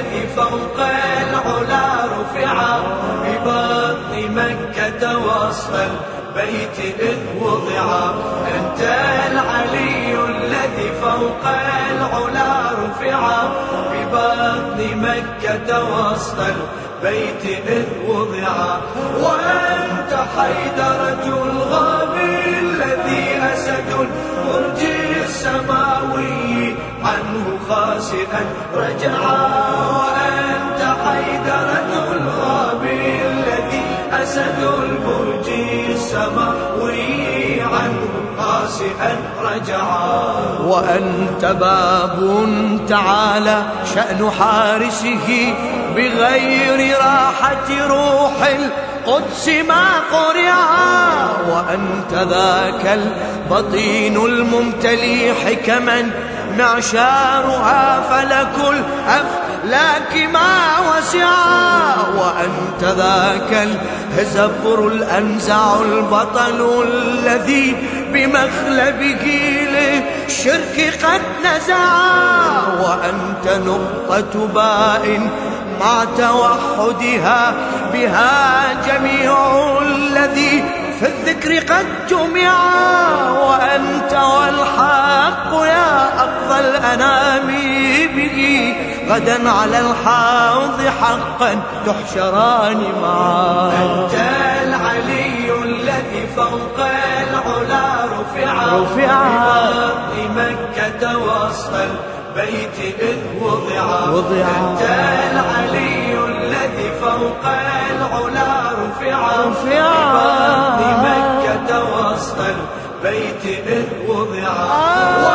الذي فوق العلا رفعا ببطن مكة وسط البيت إذ وضعا. أنت العلي الذي فوق العلا رفعا ببطن مكة وسط البيت إذ وضعا. وأنت حيدرة الغابي الذي أسد البرج السماوي عنه خاسئا رجعا. وأنت حيدرة الغابي الذي أسد البرج السماوي عنه خاسئا رجعا. وأنت باب تعالى شأن حارسه بغير راحة روح القدس ما قرعا. وأنت ذاك البطين الممتلي حكما معشارها فلك الأفلاك ما وسعا. وأنت ذاك الهزبر الأنزع البطل الذي بمخلبه للشرك قد نزعا. وأنت نقطة باء مع توحدها بها جميع الذي في الذكر قد جمعا. وأنت والحق يا أقضى الأنام به غدا على الحوض حقا تحشران معا. أنت العلي الذي فوق العلا رفعا ببطن مكة وسط البيت إذ وضعا. أنت العلي الذي فوق العلا رفعا ببطن مكة وسط البيت إذ وضعا.